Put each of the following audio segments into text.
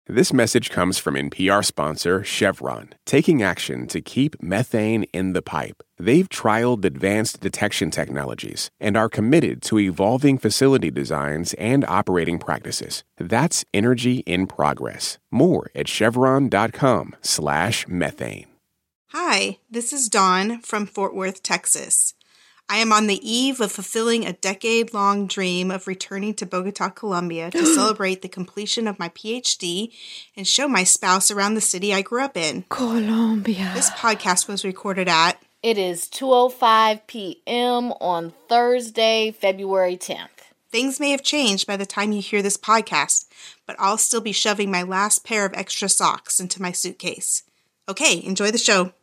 This message comes from NPR sponsor Chevron, taking action to keep methane in the pipe. They've trialed advanced detection technologies and are committed to evolving facility designs and operating practices. That's energy in progress. More at chevron.com/methane. Hi, this is Dawn from Fort Worth, Texas. I am on the eve of fulfilling a decade-long dream of returning to Bogota, Colombia to celebrate the completion of my PhD and show my spouse around the city I grew up in. Colombia. This podcast was recorded at... It is 2:05 p.m. on Thursday, February 10th. Things may have changed by the time you hear this podcast, but I'll still be shoving my last pair of extra socks into my suitcase. Okay, enjoy the show.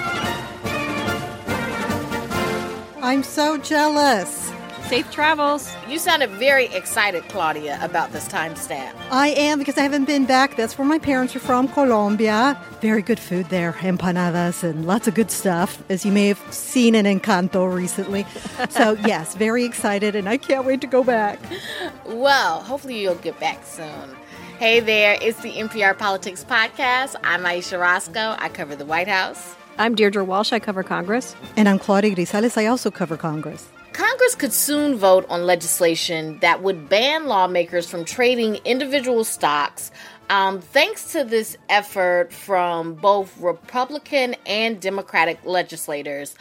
I'm so jealous. Safe travels. You sounded very excited, Claudia, about this timestamp. I am, because I haven't been back. That's where my parents are from, Colombia. Very good food there, empanadas and lots of good stuff, as you may have seen in Encanto recently. So, yes, very excited, and I can't wait to go back. Well, hopefully you'll get back soon. Hey there, it's the NPR Politics Podcast. I'm Aisha Roscoe. I cover the White House. I'm Deirdre Walsh. I cover Congress. And I'm Claudia Grisales. I also cover Congress. Congress could soon vote on legislation that would ban lawmakers from trading individual stocks. Thanks to this effort from both Republican and Democratic legislators.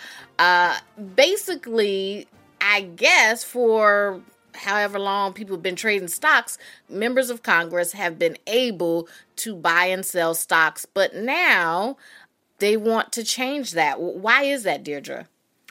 Basically, I guess for however long people have been trading stocks, members of Congress have been able to buy and sell stocks. But now they want to change that. Why is that, Deirdre?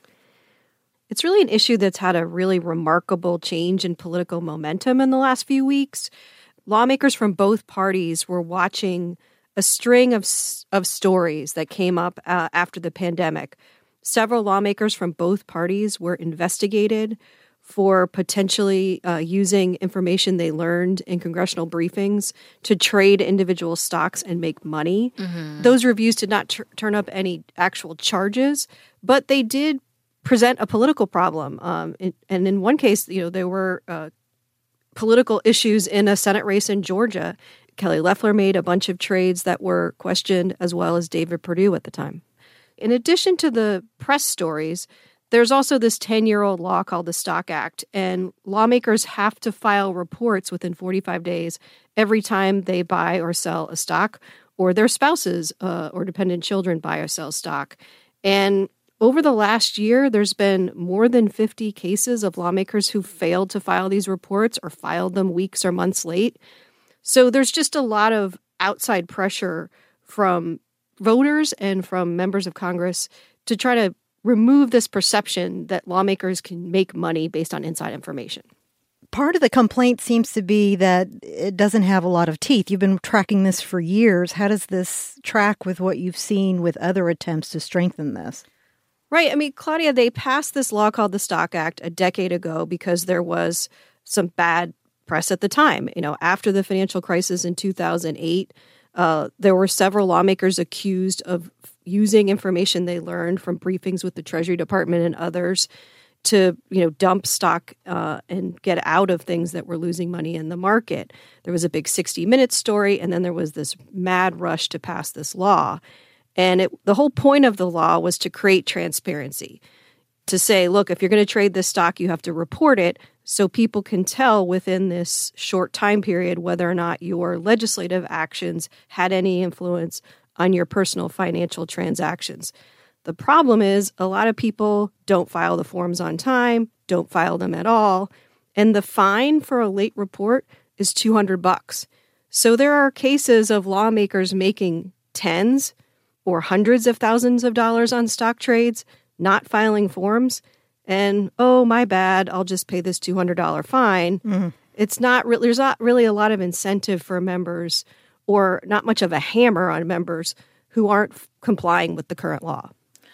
It's really an issue that's had a really remarkable change in political momentum in the last few weeks. Lawmakers from both parties were watching a string of stories that came up after the pandemic. Several lawmakers from both parties were investigated for potentially using information they learned in congressional briefings to trade individual stocks and make money. Mm-hmm. Those reviews did not turn up any actual charges, but they did present a political problem. And in one case, there were political issues in a Senate race in Georgia. Kelly Loeffler made a bunch of trades that were questioned, as well as David Perdue at the time. In addition to the press stories, there's also this 10-year-old law called the Stock Act, and lawmakers have to file reports within 45 days every time they buy or sell a stock, or their spouses or dependent children buy or sell stock. And over the last year, there's been more than 50 cases of lawmakers who failed to file these reports or filed them weeks or months late. So there's just a lot of outside pressure from voters and from members of Congress to try to remove this perception that lawmakers can make money based on inside information. Part of the complaint seems to be that it doesn't have a lot of teeth. You've been tracking this for years. How does this track with what you've seen with other attempts to strengthen this? Right. I mean, Claudia, they passed this law called the Stock Act a decade ago because there was some bad press at the time. After the financial crisis in 2008, there were several lawmakers accused of using information they learned from briefings with the Treasury Department and others to, dump stock and get out of things that were losing money in the market. There was a big 60 Minutes story, and then there was this mad rush to pass this law. And the whole point of the law was to create transparency, to say, look, if you're going to trade this stock, you have to report it so people can tell within this short time period whether or not your legislative actions had any influence on your personal financial transactions. The problem is a lot of people don't file the forms on time, don't file them at all, and the fine for a late report is $200. So there are cases of lawmakers making tens or hundreds of thousands of dollars on stock trades, not filing forms, and, oh, my bad, I'll just pay this $200 fine. Mm-hmm. There's not really a lot of incentive for members, or not much of a hammer on members who aren't complying with the current law.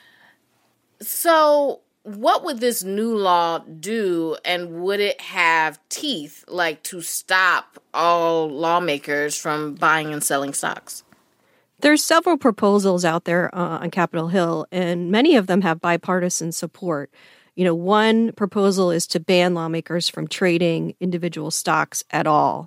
So what would this new law do, and would it have teeth, like to stop all lawmakers from buying and selling stocks? There's several proposals out there on Capitol Hill, and many of them have bipartisan support. One proposal is to ban lawmakers from trading individual stocks at all.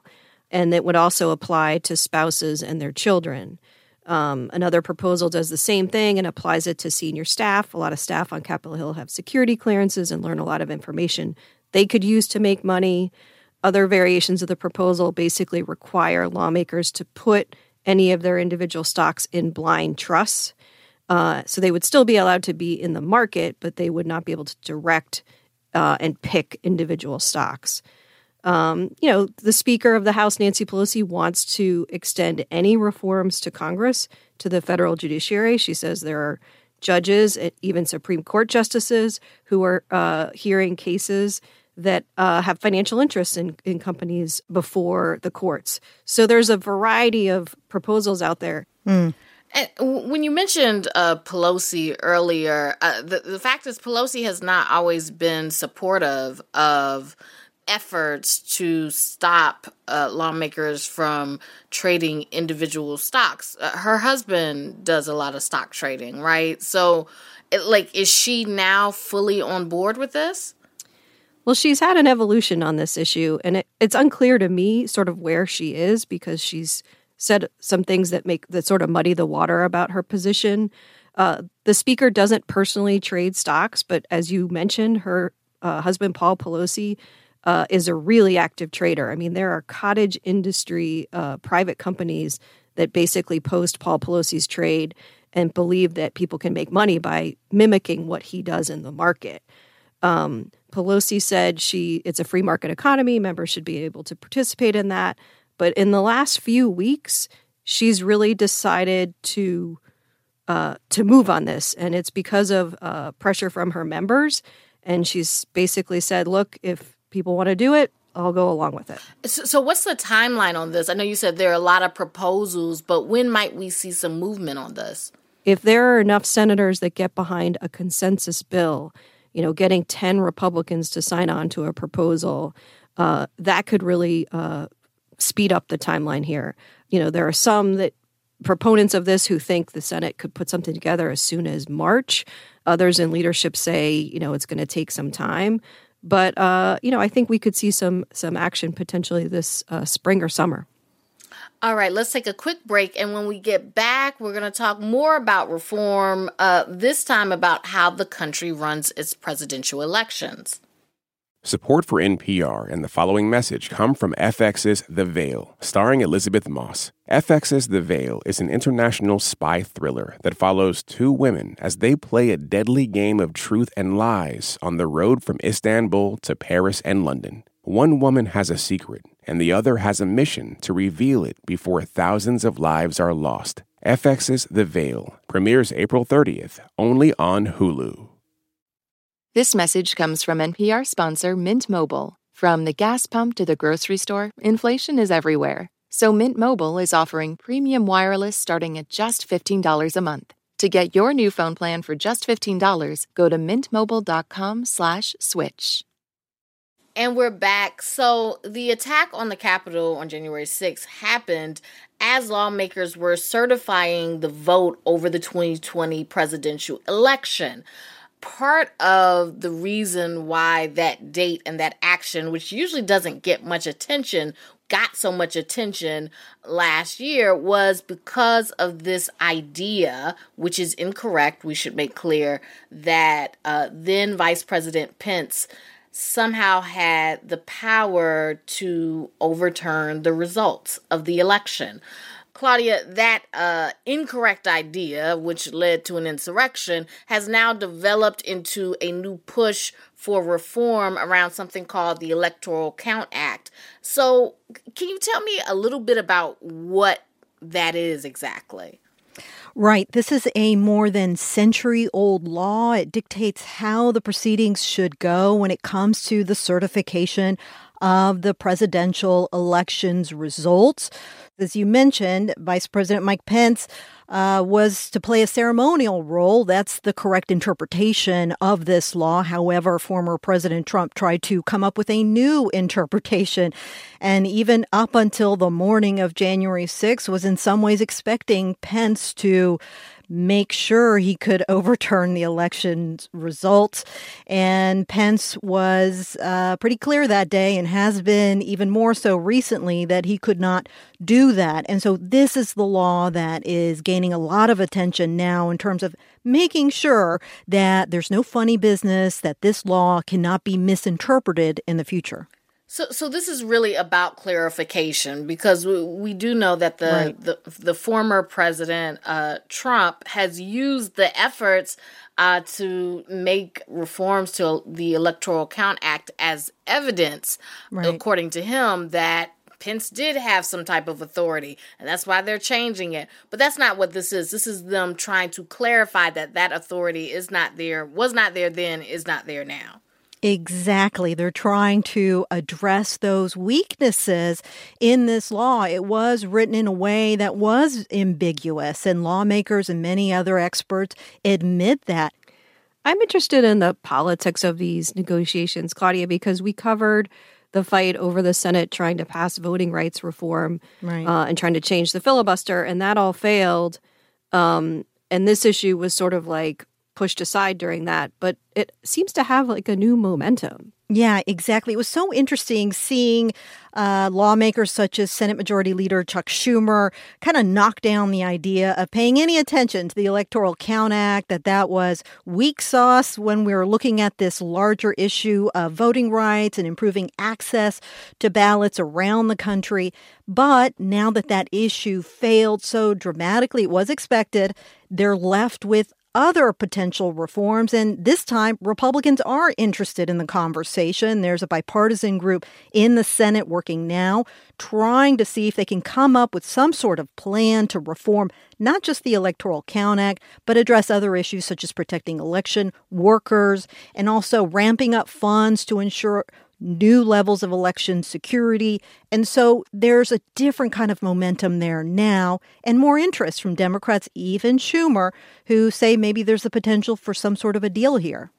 and it would also apply to spouses and their children. Another proposal does the same thing and applies it to senior staff. A lot of staff on Capitol Hill have security clearances and learn a lot of information they could use to make money. Other variations of the proposal basically require lawmakers to put any of their individual stocks in blind trusts. So they would still be allowed to be in the market, but they would not be able to direct and pick individual stocks. The Speaker of the House, Nancy Pelosi, wants to extend any reforms to Congress, to the federal judiciary. She says there are judges, even Supreme Court justices, who are hearing cases that have financial interests in companies before the courts. So there's a variety of proposals out there. And when you mentioned Pelosi earlier, the fact is Pelosi has not always been supportive of efforts to stop lawmakers from trading individual stocks. Her husband does a lot of stock trading, right? So, is she now fully on board with this? Well, she's had an evolution on this issue, and it's unclear to me sort of where she is, because she's said some things that sort of muddy the water about her position. The Speaker doesn't personally trade stocks, but as you mentioned, her husband, Paul Pelosi, is a really active trader. I mean, there are cottage industry private companies that basically post Paul Pelosi's trade and believe that people can make money by mimicking what he does in the market. Pelosi said it's a free market economy. Members should be able to participate in that. But in the last few weeks, she's really decided to move on this. And it's because of pressure from her members. And she's basically said, look, if people want to do it, I'll go along with it. So what's the timeline on this? I know you said there are a lot of proposals, but when might we see some movement on this? If there are enough senators that get behind a consensus bill, getting 10 Republicans to sign on to a proposal, that could really speed up the timeline here. There are some proponents of this who think the Senate could put something together as soon as March. Others in leadership say, it's going to take some time. But, I think we could see some action potentially this spring or summer. All right, let's take a quick break. And when we get back, we're going to talk more about reform, this time about how the country runs its presidential elections. Support for NPR and the following message come from FX's The Veil, starring Elizabeth Moss. FX's The Veil is an international spy thriller that follows two women as they play a deadly game of truth and lies on the road from Istanbul to Paris and London. One woman has a secret, and the other has a mission to reveal it before thousands of lives are lost. FX's The Veil premieres April 30th, only on Hulu. This message comes from NPR sponsor Mint Mobile. From the gas pump to the grocery store, inflation is everywhere. So Mint Mobile is offering premium wireless starting at just $15 a month. To get your new phone plan for just $15, go to mintmobile.com/switch. And we're back. So the attack on the Capitol on January 6th happened as lawmakers were certifying the vote over the 2020 presidential election. Part of the reason why that date and that action, which usually doesn't get much attention, got so much attention last year was because of this idea, which is incorrect, we should make clear, that then Vice President Pence somehow had the power to overturn the results of the election. Claudia, that incorrect idea, which led to an insurrection, has now developed into a new push for reform around something called the Electoral Count Act. So can you tell me a little bit about what that is exactly? Right. This is a more than century-old law. It dictates how the proceedings should go when it comes to the certification of the presidential election's results. As you mentioned, Vice President Mike Pence was to play a ceremonial role. That's the correct interpretation of this law. However, former President Trump tried to come up with a new interpretation. And even up until the morning of January 6th was in some ways expecting Pence to make sure he could overturn the election's results. And Pence was pretty clear that day, and has been even more so recently, that he could not do that. And so this is the law that is gaining a lot of attention now in terms of making sure that there's no funny business, that this law cannot be misinterpreted in the future. So this is really about clarification, because we do know that the former president, Trump, has used the efforts to make reforms to the Electoral Count Act as evidence, according to him, that Pence did have some type of authority, and that's why they're changing it. But that's not what this is. This is them trying to clarify that authority is not there, was not there then, is not there now. Exactly. They're trying to address those weaknesses in this law. It was written in a way that was ambiguous, and lawmakers and many other experts admit that. I'm interested in the politics of these negotiations, Claudia, because we covered the fight over the Senate trying to pass voting rights reform and trying to change the filibuster, and that all failed. And this issue was sort of like pushed aside during that, but it seems to have like a new momentum. Yeah, exactly. It was so interesting seeing lawmakers such as Senate Majority Leader Chuck Schumer kind of knock down the idea of paying any attention to the Electoral Count Act, that was weak sauce when we were looking at this larger issue of voting rights and improving access to ballots around the country. But now that issue failed so dramatically, it was expected, they're left with other potential reforms. And this time, Republicans are interested in the conversation. There's a bipartisan group in the Senate working now, trying to see if they can come up with some sort of plan to reform not just the Electoral Count Act, but address other issues such as protecting election workers and also ramping up funds to ensure new levels of election security. And so there's a different kind of momentum there now, and more interest from Democrats, even Schumer, who say maybe there's the potential for some sort of a deal here.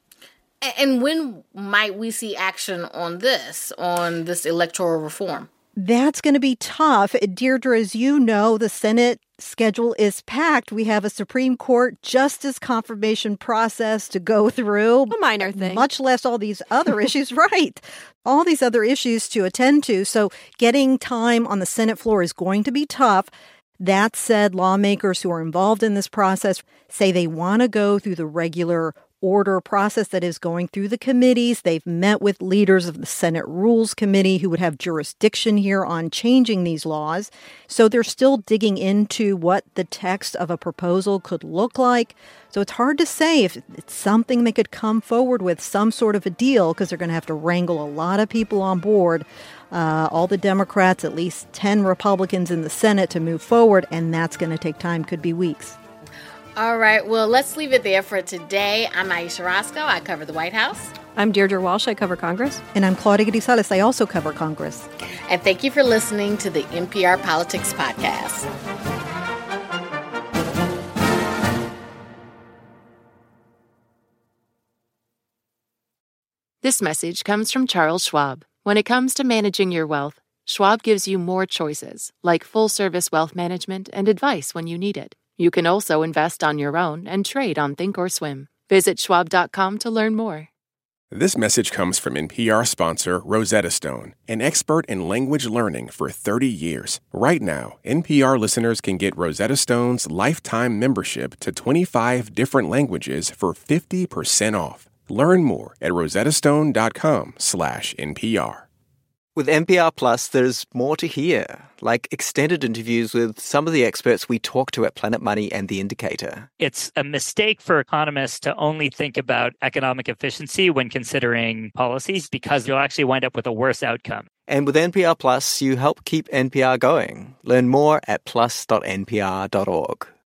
And when might we see action on this electoral reform? That's going to be tough. Deirdre, as you know, the Senate schedule is packed. We have a Supreme Court justice confirmation process to go through. A minor thing. Much less all these other issues. Right. All these other issues to attend to. So getting time on the Senate floor is going to be tough. That said, lawmakers who are involved in this process say they want to go through the regular order process that is going through the committees. They've met with leaders of the Senate Rules Committee who would have jurisdiction here on changing these laws. So they're still digging into what the text of a proposal could look like. So it's hard to say if it's something they could come forward with, some sort of a deal, because they're going to have to wrangle a lot of people on board. All the Democrats, at least 10 Republicans in the Senate to move forward, and that's going to take time, could be weeks. All right, well, let's leave it there for today. I'm Aisha Roscoe. I cover the White House. I'm Deirdre Walsh. I cover Congress. And I'm Claudia Grisales. I also cover Congress. And thank you for listening to the NPR Politics Podcast. This message comes from Charles Schwab. When it comes to managing your wealth, Schwab gives you more choices, like full-service wealth management and advice when you need it. You can also invest on your own and trade on Thinkorswim. Visit schwab.com to learn more. This message comes from NPR sponsor Rosetta Stone, an expert in language learning for 30 years. Right now, NPR listeners can get Rosetta Stone's lifetime membership to 25 different languages for 50% off. Learn more at rosettastone.com/NPR. With NPR Plus, there's more to hear, like extended interviews with some of the experts we talk to at Planet Money and The Indicator. It's a mistake for economists to only think about economic efficiency when considering policies, because you'll actually wind up with a worse outcome. And with NPR Plus, you help keep NPR going. Learn more at plus.npr.org.